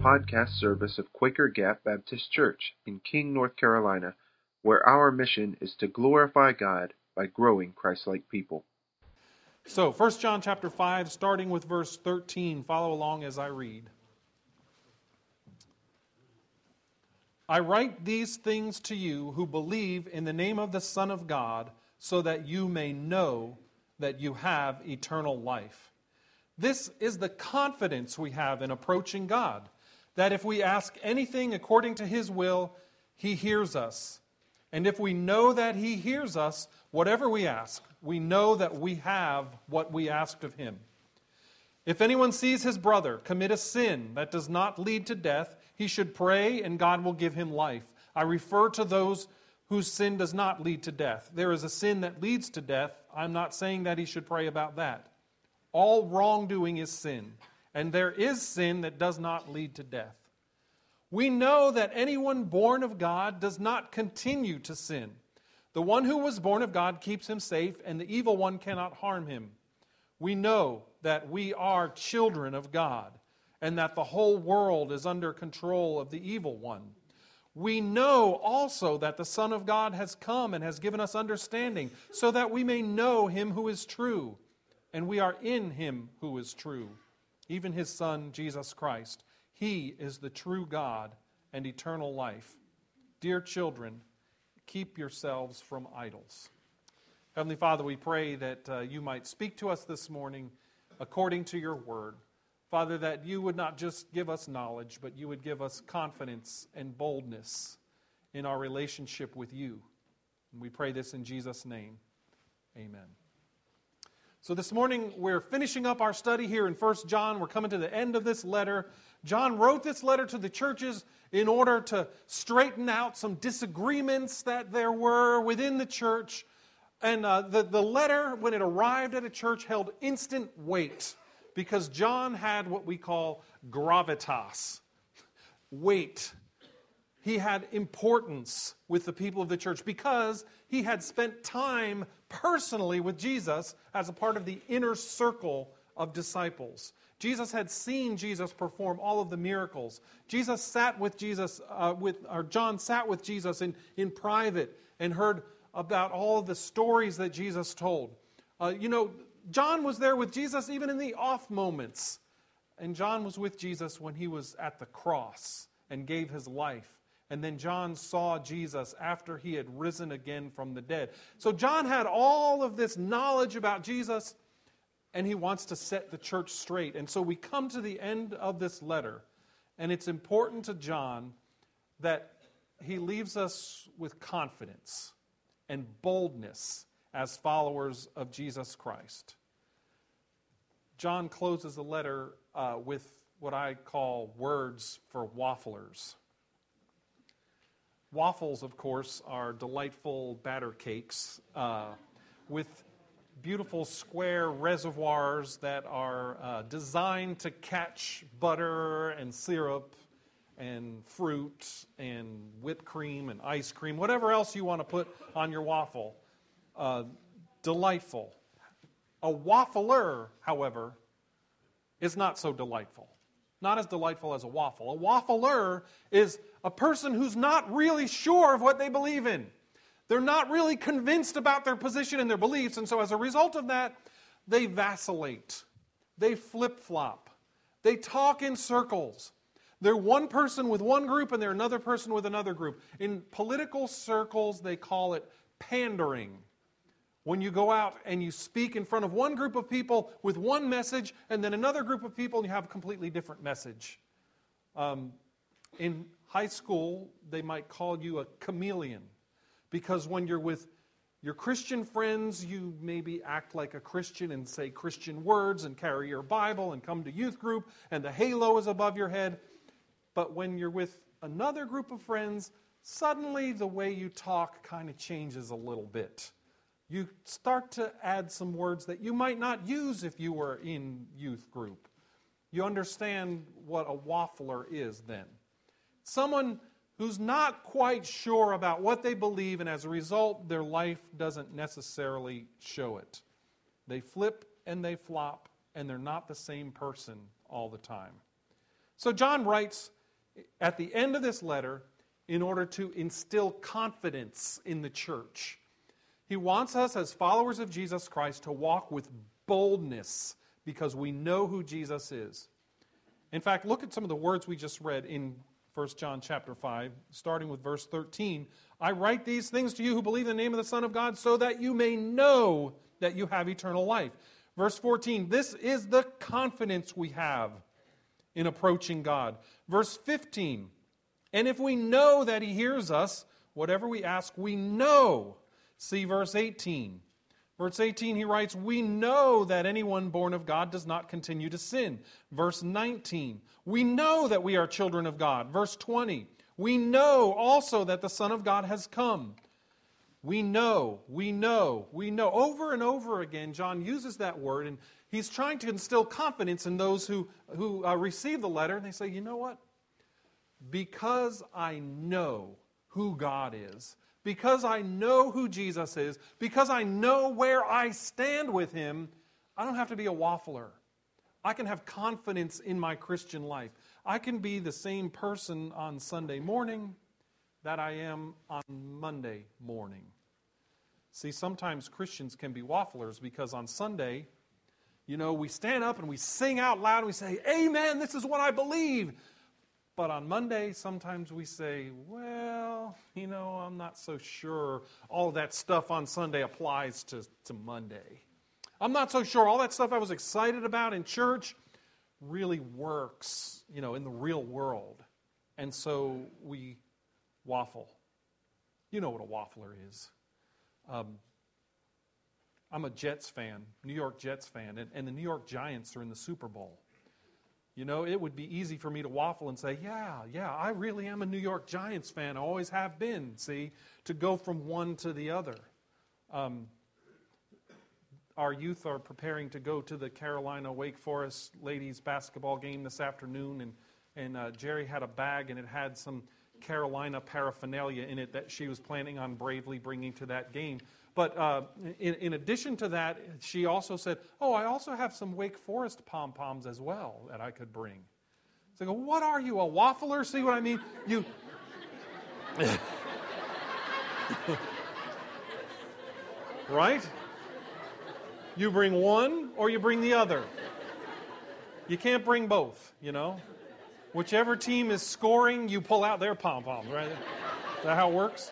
podcast service of Quaker Gap Baptist Church in King, North Carolina, where our mission is to glorify God by growing Christ-like people. So, 1 John chapter 5, starting with verse 13. Follow along as I read. I write these things to you who believe in the name of the Son of God, so that you may know that you have eternal life. This is the confidence we have in approaching God, that if we ask anything according to His will, He hears us. And if we know that He hears us, whatever we ask, we know that we have what we asked of Him. If anyone sees his brother commit a sin that does not lead to death, he should pray and God will give him life. I refer to those whose sin does not lead to death. There is a sin that leads to death. I'm not saying that he should pray about that. All wrongdoing is sin, and there is sin that does not lead to death. We know that anyone born of God does not continue to sin. The one who was born of God keeps him safe, and the evil one cannot harm him. We know that we are children of God, and that the whole world is under control of the evil one. We know also that the Son of God has come and has given us understanding, so that we may know Him who is true, and we are in Him who is true, even His Son, Jesus Christ. He is the true God and eternal life. Dear children, keep yourselves from idols. Heavenly Father, we pray that you might speak to us this morning according to your word. Father, that you would not just give us knowledge, but you would give us confidence and boldness in our relationship with you. And we pray this in Jesus' name. Amen. So this morning we're finishing up our study here in 1 John. We're coming to the end of this letter. John wrote this letter to the churches in order to straighten out some disagreements that there were within the church. And the letter, when it arrived at a church, held instant weight because John had what we call gravitas, weight. He had importance with the people of the church because he had spent time personally with Jesus as a part of the inner circle of disciples. Jesus had seen Jesus perform all of the miracles. John sat with Jesus in private and heard about all of the stories that Jesus told. John was there with Jesus even in the off moments. And John was with Jesus when he was at the cross and gave his life. And then John saw Jesus after he had risen again from the dead. So John had all of this knowledge about Jesus, and he wants to set the church straight. And so we come to the end of this letter, and it's important to John that he leaves us with confidence and boldness as followers of Jesus Christ. John closes the letter with what I call words for wafflers. Waffles, of course, are delightful batter cakes with beautiful square reservoirs that are designed to catch butter and syrup and fruit and whipped cream and ice cream, whatever else you want to put on your waffle. Delightful. A waffler, however, is not so delightful. Not as delightful as a waffle. A waffler is a person who's not really sure of what they believe in. They're not really convinced about their position and their beliefs, and so as a result of that, they vacillate. They flip-flop. They talk in circles. They're one person with one group and they're another person with another group. In political circles, they call it pandering. When you go out and you speak in front of one group of people with one message and then another group of people and you have a completely different message. In high school, they might call you a chameleon because when you're with your Christian friends, you maybe act like a Christian and say Christian words and carry your Bible and come to youth group and the halo is above your head. But when you're with another group of friends, suddenly the way you talk kind of changes a little bit. You start to add some words that you might not use if you were in youth group. You understand what a waffler is then. Someone who's not quite sure about what they believe, and as a result, their life doesn't necessarily show it. They flip and they flop, and they're not the same person all the time. So John writes at the end of this letter in order to instill confidence in the church. He wants us as followers of Jesus Christ to walk with boldness because we know who Jesus is. In fact, look at some of the words we just read in 1 John chapter 5, starting with verse 13. I write these things to you who believe in the name of the Son of God so that you may know that you have eternal life. Verse 14, this is the confidence we have in approaching God. Verse 15, and if we know that He hears us, whatever we ask, we know. See verse 18. Verse 18, he writes, we know that anyone born of God does not continue to sin. Verse 19, we know that we are children of God. Verse 20, we know also that the Son of God has come. We know. Over and over again, John uses that word, and he's trying to instill confidence in those who receive the letter, and they say, you know what? Because I know who God is, because I know who Jesus is, because I know where I stand with Him, I don't have to be a waffler. I can have confidence in my Christian life. I can be the same person on Sunday morning that I am on Monday morning. See, sometimes Christians can be wafflers because on Sunday, we stand up and we sing out loud and we say, amen, this is what I believe. But on Monday, sometimes we say, well, I'm not so sure all of that stuff on Sunday applies to Monday. I'm not so sure all that stuff I was excited about in church really works, in the real world. And so we waffle. You know what a waffler is. I'm a Jets fan, New York Jets fan, and the New York Giants are in the Super Bowl. It would be easy for me to waffle and say, yeah, I really am a New York Giants fan. I always have been, see, to go from one to the other. Our youth are preparing to go to the Carolina-Wake Forest ladies basketball game this afternoon, and Jerry had a bag, and it had some Carolina paraphernalia in it that she was planning on bravely bringing to that game. But in addition to that, she also said, I also have some Wake Forest pom-poms as well that I could bring. So I go, what are you, a waffler? See what I mean? You... Right? You bring one or you bring the other. You can't bring both, Whichever team is scoring, you pull out their pom-poms, right? Is that how it works?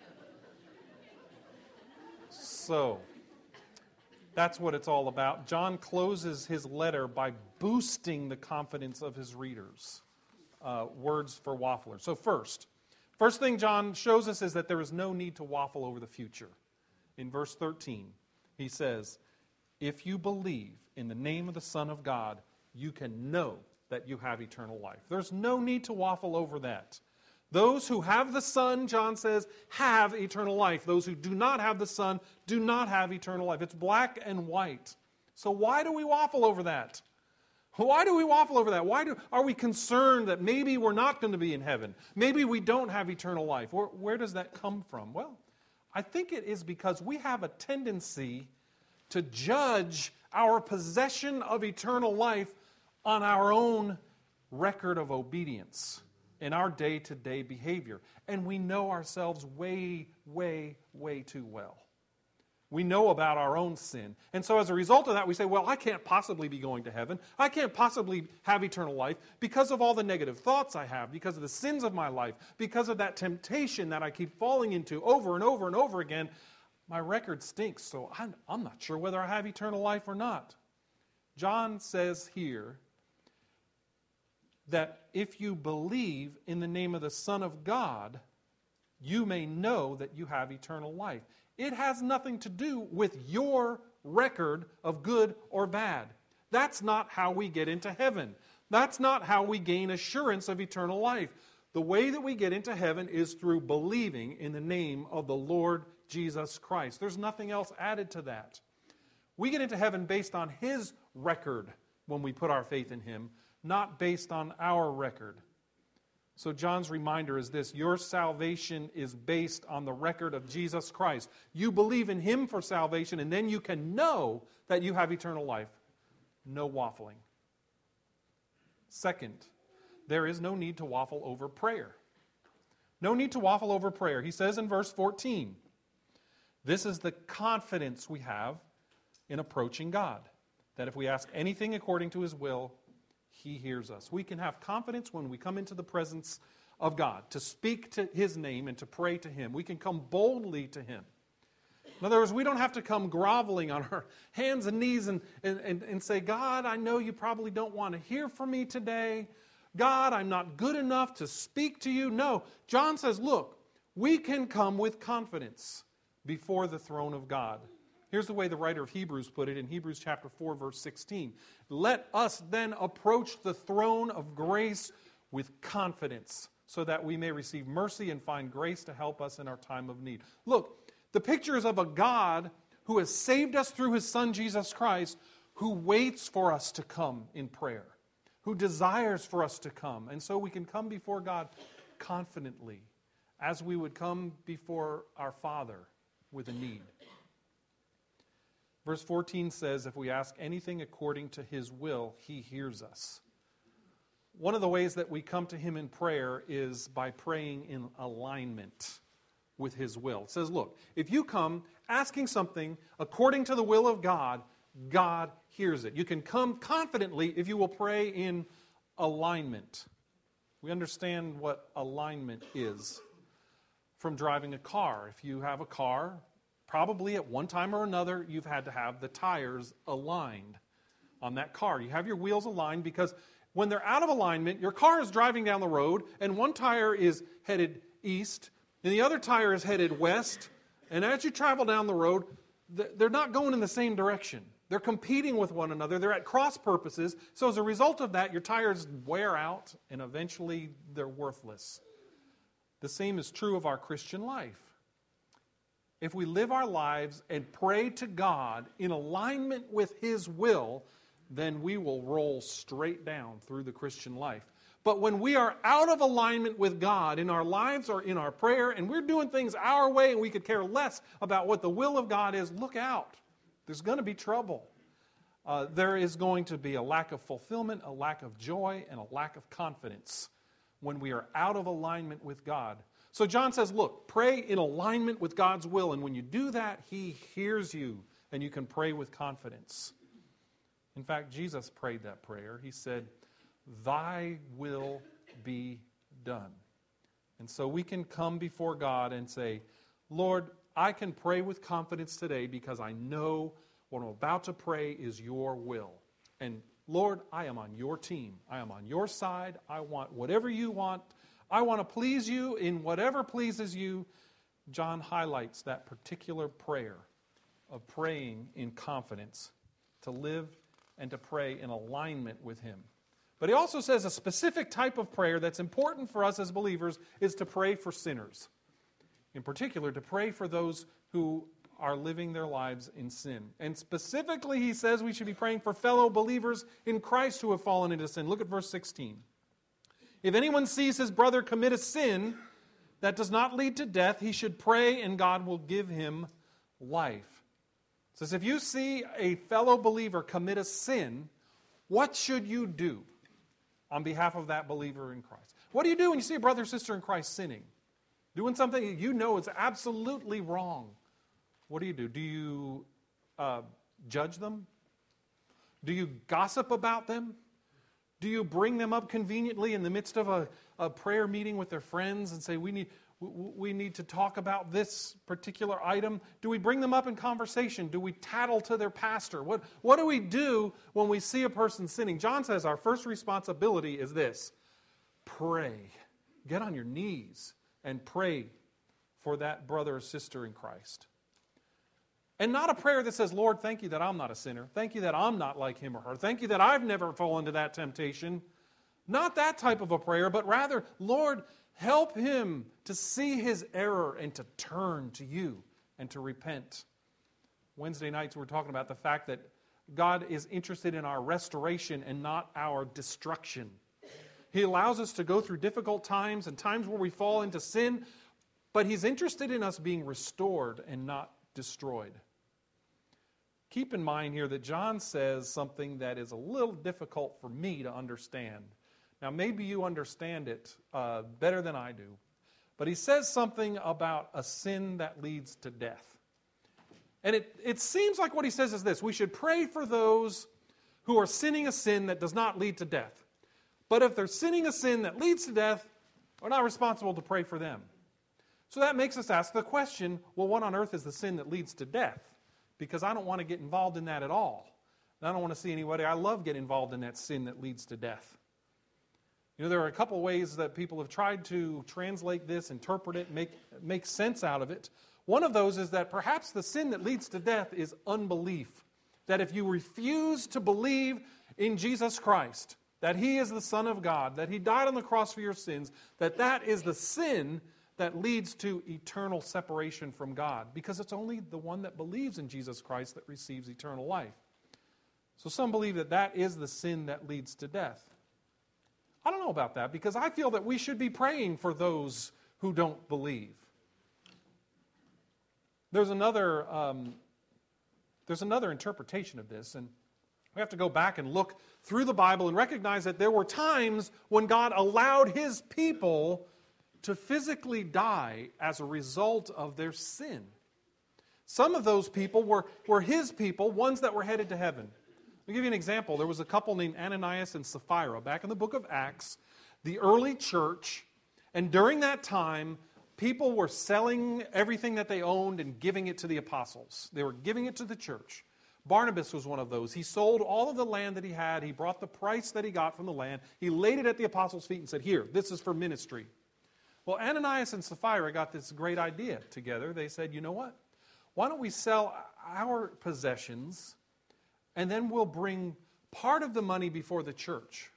So, that's what it's all about. John closes his letter by boosting the confidence of his readers. Words for wafflers. So first thing John shows us is that there is no need to waffle over the future. In verse 13, he says, if you believe in the name of the Son of God, you can know that you have eternal life. There's no need to waffle over that. Those who have the Son, John says, have eternal life. Those who do not have the Son do not have eternal life. It's black and white. So why do we waffle over that? Why do we waffle over that? Are we concerned that maybe we're not going to be in heaven? Maybe we don't have eternal life? Where does that come from? Well, I think it is because we have a tendency to judge our possession of eternal life on our own record of obedience in our day-to-day behavior. And we know ourselves way, way, way too well. We know about our own sin. And so as a result of that, we say, well, I can't possibly be going to heaven. I can't possibly have eternal life because of all the negative thoughts I have, because of the sins of my life, because of that temptation that I keep falling into over and over and over again. My record stinks, so I'm not sure whether I have eternal life or not. John says here that if you believe in the name of the Son of God, you may know that you have eternal life. It has nothing to do with your record of good or bad. That's not how we get into heaven. That's not how we gain assurance of eternal life. The way that we get into heaven is through believing in the name of the Lord Jesus Christ. There's nothing else added to that. We get into heaven based on His record when we put our faith in Him, not based on our record. So John's reminder is this: your salvation is based on the record of Jesus Christ. You believe in Him for salvation, and then you can know that you have eternal life. No waffling. Second, there is no need to waffle over prayer. No need to waffle over prayer. He says in verse 14, this is the confidence we have in approaching God, that if we ask anything according to His will, He hears us. We can have confidence when we come into the presence of God, to speak to His name and to pray to Him. We can come boldly to Him. In other words, we don't have to come groveling on our hands and knees and say, God, I know you probably don't want to hear from me today. God, I'm not good enough to speak to you. No, John says, look, we can come with confidence before the throne of God. Here's the way the writer of Hebrews put it in Hebrews chapter 4, verse 16. Let us then approach the throne of grace with confidence, so that we may receive mercy and find grace to help us in our time of need. Look, the picture is of a God who has saved us through His Son, Jesus Christ, who waits for us to come in prayer, who desires for us to come. And so we can come before God confidently, as we would come before our Father with a need. Verse 14 says, if we ask anything according to His will, He hears us. One of the ways that we come to Him in prayer is by praying in alignment with His will. It says, look, if you come asking something according to the will of God, God hears it. You can come confidently if you will pray in alignment. We understand what alignment is from driving a car. If you have a car, probably at one time or another, you've had to have the tires aligned on that car. You have your wheels aligned because when they're out of alignment, your car is driving down the road, and one tire is headed east, and the other tire is headed west, and as you travel down the road, they're not going in the same direction. They're competing with one another. They're at cross purposes, so as a result of that, your tires wear out, and eventually they're worthless. The same is true of our Christian life. If we live our lives and pray to God in alignment with His will, then we will roll straight down through the Christian life. But when we are out of alignment with God in our lives or in our prayer, and we're doing things our way and we could care less about what the will of God is, look out. There's going to be trouble. There is going to be a lack of fulfillment, a lack of joy, and a lack of confidence when we are out of alignment with God. So John says, look, pray in alignment with God's will, and when you do that, He hears you, and you can pray with confidence. In fact, Jesus prayed that prayer. He said, Thy will be done. And so we can come before God and say, Lord, I can pray with confidence today because I know what I'm about to pray is your will. And Lord, I am on your team. I am on your side. I want whatever you want. I want to please you in whatever pleases you. John highlights that particular prayer of praying in confidence, to live and to pray in alignment with Him. But he also says a specific type of prayer that's important for us as believers is to pray for sinners. In particular, to pray for those who are living their lives in sin. And specifically, he says we should be praying for fellow believers in Christ who have fallen into sin. Look at verse 16. If anyone sees his brother commit a sin that does not lead to death, he should pray and God will give him life. It says if you see a fellow believer commit a sin, what should you do on behalf of that believer in Christ? What do you do when you see a brother or sister in Christ sinning? Doing something you know is absolutely wrong. What do? Do you judge them? Do you gossip about them? Do you bring them up conveniently in the midst of a prayer meeting with their friends and say, we need to talk about this particular item? Do we bring them up in conversation? Do we tattle to their pastor? What do we do when we see a person sinning? John says our first responsibility is this: pray. Get on your knees and pray for that brother or sister in Christ. And not a prayer that says, Lord, thank you that I'm not a sinner. Thank you that I'm not like him or her. Thank you that I've never fallen to that temptation. Not that type of a prayer, but rather, Lord, help him to see his error and to turn to you and to repent. Wednesday nights we're talking about the fact that God is interested in our restoration and not our destruction. He allows us to go through difficult times and times where we fall into sin, but He's interested in us being restored and not destroyed. Keep in mind here that John says something that is a little difficult for me to understand. Now, maybe you understand it better than I do, but he says something about a sin that leads to death. And it seems like what he says is this: we should pray for those who are sinning a sin that does not lead to death. But if they're sinning a sin that leads to death, we're not responsible to pray for them. So that makes us ask the question, well, what on earth is the sin that leads to death? Because I don't want to get involved in that at all. And I don't want to see anybody I love get involved in that sin that leads to death. You know, there are a couple ways that people have tried to translate this, interpret it, make sense out of it. One of those is that perhaps the sin that leads to death is unbelief. That if you refuse to believe in Jesus Christ, that He is the Son of God, that He died on the cross for your sins, that is the sin that leads to eternal separation from God. Because it's only the one that believes in Jesus Christ that receives eternal life. So some believe that is the sin that leads to death. I don't know about that, because I feel that we should be praying for those who don't believe. There's another interpretation of this, and we have to go back and look through the Bible and recognize that there were times when God allowed His people to physically die as a result of their sin. Some of those people were His people, ones that were headed to heaven. I'll give you an example. There was a couple named Ananias and Sapphira back in the book of Acts, the early church, and during that time, people were selling everything that they owned and giving it to the apostles. They were giving it to the church. Barnabas was one of those. He sold all of the land that he had. He brought the price that he got from the land. He laid it at the apostles' feet and said, "Here, this is for ministry." Well, Ananias and Sapphira got this great idea together. They said, "You know what? Why don't we sell our possessions, and then we'll bring part of the money before the church."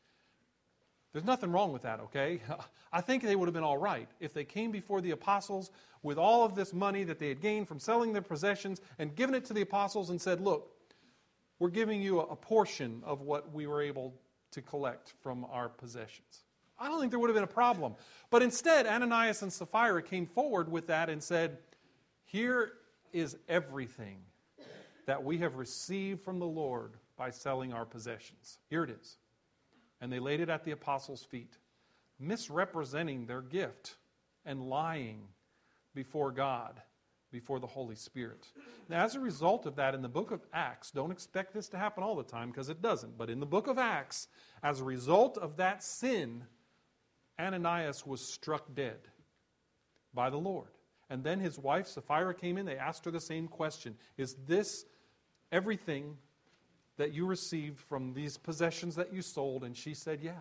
There's nothing wrong with that, okay? I think they would have been all right if they came before the apostles with all of this money that they had gained from selling their possessions and given it to the apostles and said, "Look, we're giving you a portion of what we were able to collect from our possessions." I don't think there would have been a problem. But instead, Ananias and Sapphira came forward with that and said, "Here is everything that we have received from the Lord by selling our possessions. Here it is." And they laid it at the apostles' feet, misrepresenting their gift and lying before God, before the Holy Spirit. Now, as a result of that, in the book of Acts, don't expect this to happen all the time because it doesn't, but in the book of Acts, as a result of that sin, Ananias was struck dead by the Lord. And then his wife, Sapphira, came in. They asked her the same question: "Is this everything that you received from these possessions that you sold?" And she said, "Yeah."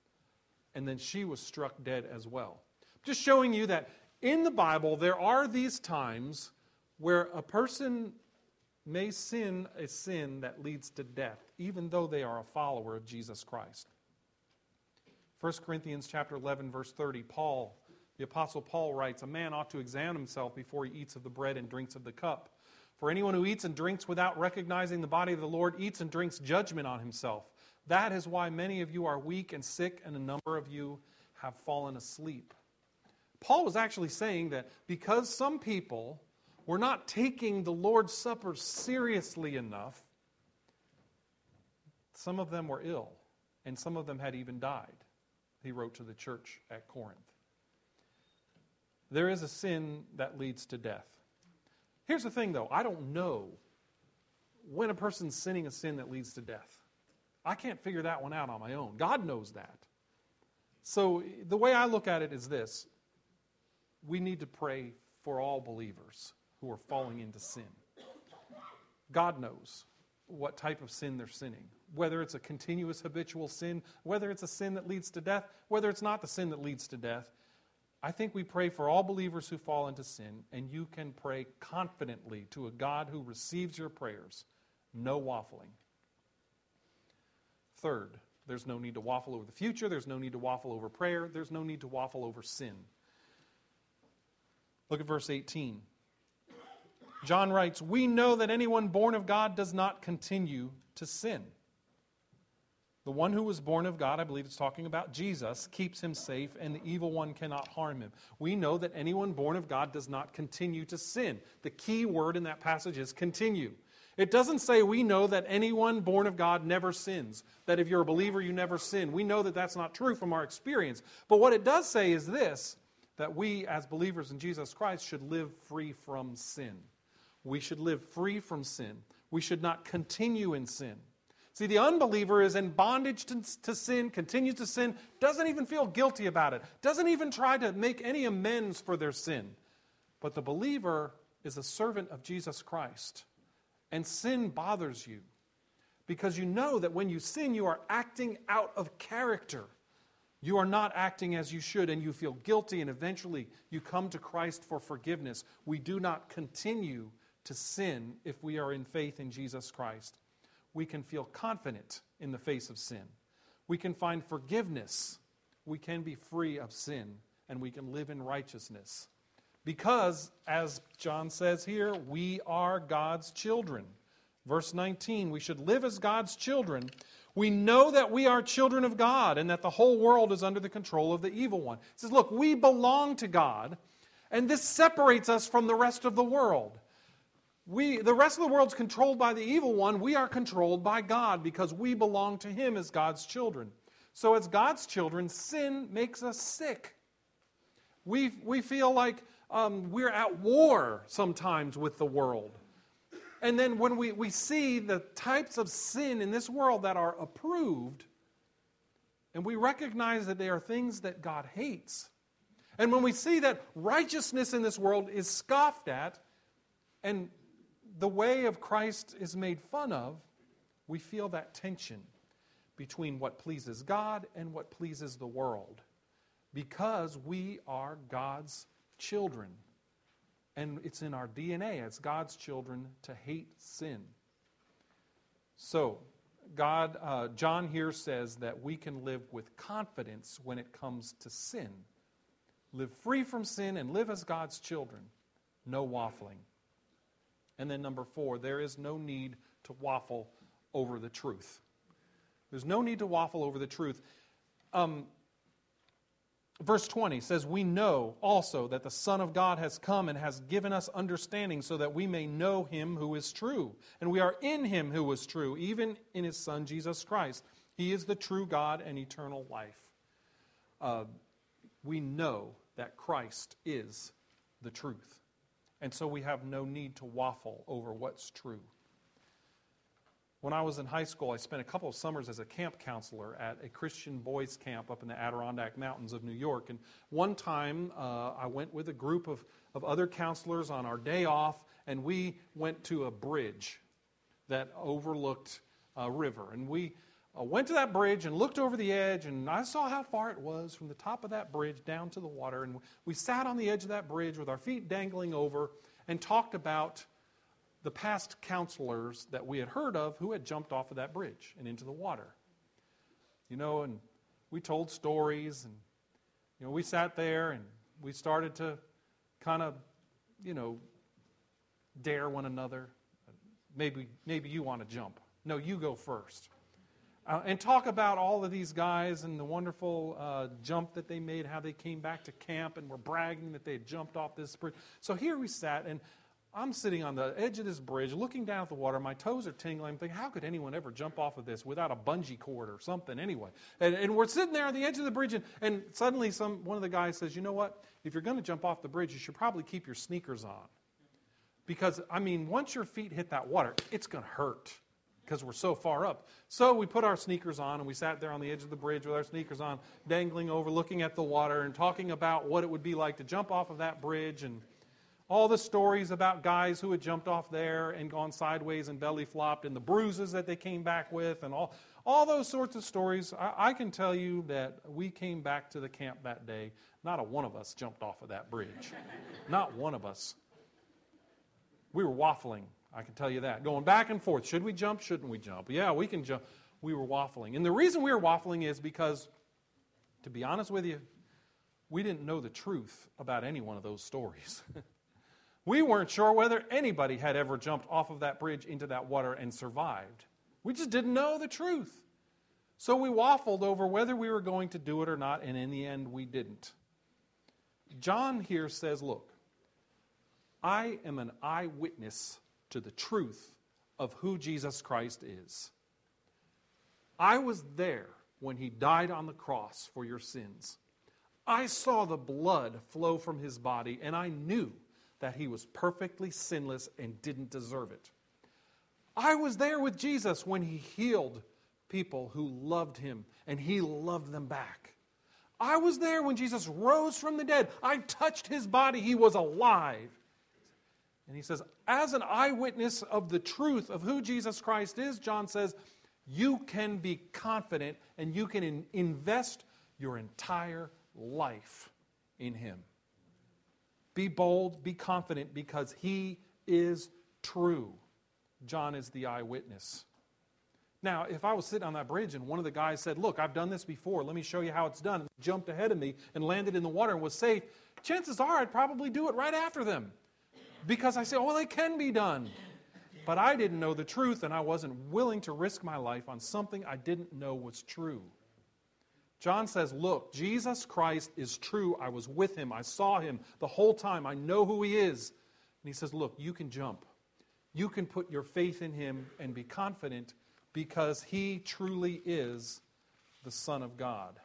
And then she was struck dead as well. Just showing you that in the Bible, there are these times where a person may sin a sin that leads to death, even though they are a follower of Jesus Christ. 1 Corinthians chapter 11, verse 30, the Apostle Paul writes, "A man ought to examine himself before he eats of the bread and drinks of the cup. For anyone who eats and drinks without recognizing the body of the Lord eats and drinks judgment on himself. That is why many of you are weak and sick, and a number of you have fallen asleep." Paul was actually saying that because some people were not taking the Lord's Supper seriously enough, some of them were ill, and some of them had even died. He wrote to the church at Corinth. There is a sin that leads to death. Here's the thing, though. I don't know when a person's sinning a sin that leads to death. I can't figure that one out on my own. God knows that. So the way I look at it is this: we need to pray for all believers who are falling into sin. God knows what type of sin they're sinning, whether it's a continuous habitual sin, whether it's a sin that leads to death, whether it's not the sin that leads to death. I think we pray for all believers who fall into sin, and you can pray confidently to a God who receives your prayers. No waffling. Third, there's no need to waffle over the future. There's no need to waffle over prayer. There's no need to waffle over sin. Look at verse 18. John writes, "We know that anyone born of God does not continue to sin. The one who was born of God," I believe it's talking about Jesus, "keeps him safe, and the evil one cannot harm him." We know that anyone born of God does not continue to sin. The key word in that passage is continue. It doesn't say we know that anyone born of God never sins, that if you're a believer, you never sin. We know that that's not true from our experience. But what it does say is this, that we as believers in Jesus Christ should live free from sin. We should live free from sin. We should not continue in sin. See, the unbeliever is in bondage to sin, continues to sin, doesn't even feel guilty about it, doesn't even try to make any amends for their sin. But the believer is a servant of Jesus Christ. And sin bothers you because you know that when you sin, you are acting out of character. You are not acting as you should, and you feel guilty, and eventually you come to Christ for forgiveness. We do not continue to sin if we are in faith in Jesus Christ. We can feel confident in the face of sin. We can find forgiveness. We can be free of sin, and we can live in righteousness. Because, as John says here, we are God's children. Verse 19, we should live as God's children. We know that we are children of God and that the whole world is under the control of the evil one. It says, look, we belong to God, and this separates us from the rest of the world. The rest of the world is controlled by the evil one. We are controlled by God because we belong to Him as God's children. So as God's children, sin makes us sick. We feel like we're at war sometimes with the world. And then when we see the types of sin in this world that are approved, and we recognize that they are things that God hates, and when we see that righteousness in this world is scoffed at, and the way of Christ is made fun of, we feel that tension between what pleases God and what pleases the world, because we are God's children. And it's in our DNA as God's children to hate sin. So, John here says that we can live with confidence when it comes to sin. Live free from sin and live as God's children. No waffling. And then number 4, there is no need to waffle over the truth. There's no need to waffle over the truth. Verse 20 says, we know also that the Son of God has come and has given us understanding so that we may know Him who is true. And we are in Him who is true, even in His Son Jesus Christ. He is the true God and eternal life. We know that Christ is the truth. And so we have no need to waffle over what's true. When I was in high school, I spent a couple of summers as a camp counselor at a Christian boys camp up in the Adirondack Mountains of New York. And one time, I went with a group of other counselors on our day off, and we went to a bridge that overlooked a river. And we went to that bridge and looked over the edge, and I saw how far it was from the top of that bridge down to the water. And we sat on the edge of that bridge with our feet dangling over and talked about the past counselors that we had heard of who had jumped off of that bridge and into the water. And we told stories, and we sat there and we started to kind of, dare one another. Maybe you want to jump. No, you go first. And talk about all of these guys and the wonderful jump that they made, how they came back to camp and were bragging that they had jumped off this bridge. So here we sat, and I'm sitting on the edge of this bridge, looking down at the water. My toes are tingling. I'm thinking, how could anyone ever jump off of this without a bungee cord or something anyway? And we're sitting there on the edge of the bridge, and suddenly one of the guys says, you know what? If you're going to jump off the bridge, you should probably keep your sneakers on. Because, once your feet hit that water, it's going to hurt because we're so far up. So we put our sneakers on, and we sat there on the edge of the bridge with our sneakers on, dangling over, looking at the water, and talking about what it would be like to jump off of that bridge, and all the stories about guys who had jumped off there and gone sideways and belly flopped, and the bruises that they came back with, and all those sorts of stories. I can tell you that we came back to the camp that day, not a one of us jumped off of that bridge. Not one of us. We were waffling, I can tell you that. Going back and forth. Should we jump? Shouldn't we jump? Yeah, we can jump. We were waffling. And the reason we were waffling is because, to be honest with you, we didn't know the truth about any one of those stories. We weren't sure whether anybody had ever jumped off of that bridge into that water and survived. We just didn't know the truth. So we waffled over whether we were going to do it or not, and in the end, we didn't. John here says, look, I am an eyewitness to the truth of who Jesus Christ is. I was there when he died on the cross for your sins. I saw the blood flow from his body, and I knew that he was perfectly sinless and didn't deserve it. I was there with Jesus when he healed people who loved him, and he loved them back. I was there when Jesus rose from the dead. I touched his body. He was alive. And he says, as an eyewitness of the truth of who Jesus Christ is, John says, you can be confident and you can invest your entire life in him. Be bold, be confident, because he is true. John is the eyewitness. Now, if I was sitting on that bridge and one of the guys said, look, I've done this before, let me show you how it's done, and jumped ahead of me and landed in the water and was safe, chances are I'd probably do it right after them. Because I say, oh, well, it can be done. But I didn't know the truth, and I wasn't willing to risk my life on something I didn't know was true. John says, look, Jesus Christ is true. I was with him. I saw him the whole time. I know who he is. And he says, look, you can jump. You can put your faith in him and be confident because he truly is the Son of God.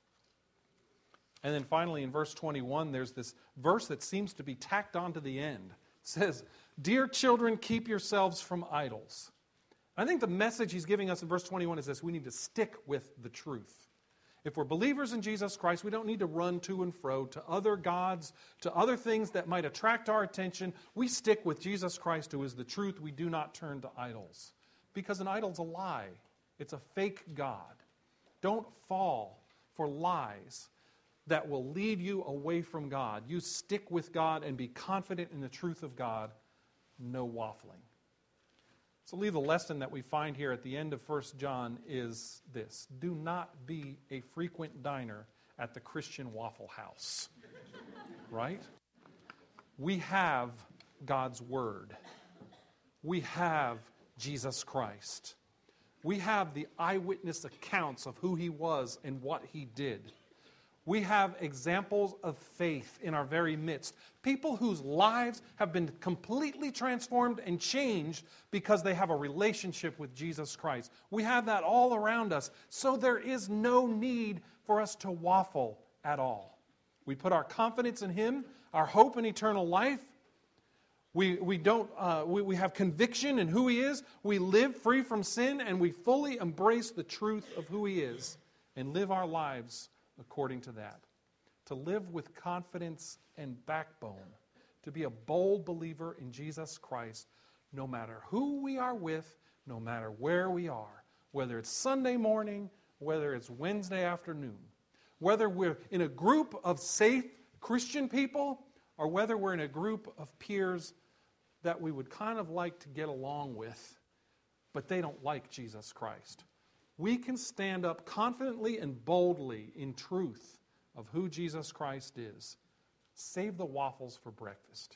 And then finally in verse 21, there's this verse that seems to be tacked on to the end. It says, dear children, keep yourselves from idols. I think the message he's giving us in verse 21 is this: we need to stick with the truth. If we're believers in Jesus Christ, we don't need to run to and fro to other gods, to other things that might attract our attention. We stick with Jesus Christ, who is the truth. We do not turn to idols. Because an idol's a lie. It's a fake God. Don't fall for lies that will lead you away from God. You stick with God and be confident in the truth of God. No waffling. So the lesson that we find here at the end of 1 John is this: do not be a frequent diner at the Christian Waffle House. Right? We have God's Word. We have Jesus Christ. We have the eyewitness accounts of who he was and what he did. We have examples of faith in our very midst. People whose lives have been completely transformed and changed because they have a relationship with Jesus Christ. We have that all around us. So there is no need for us to waffle at all. We put our confidence in him, our hope in eternal life. We have conviction in who he is. We live free from sin, and we fully embrace the truth of who he is and live our lives according to that. To live with confidence and backbone. To be a bold believer in Jesus Christ, no matter who we are with, no matter where we are. Whether it's Sunday morning, whether it's Wednesday afternoon. Whether we're in a group of safe Christian people, or whether we're in a group of peers that we would kind of like to get along with, but they don't like Jesus Christ. We can stand up confidently and boldly in truth of who Jesus Christ is. Save the waffles for breakfast.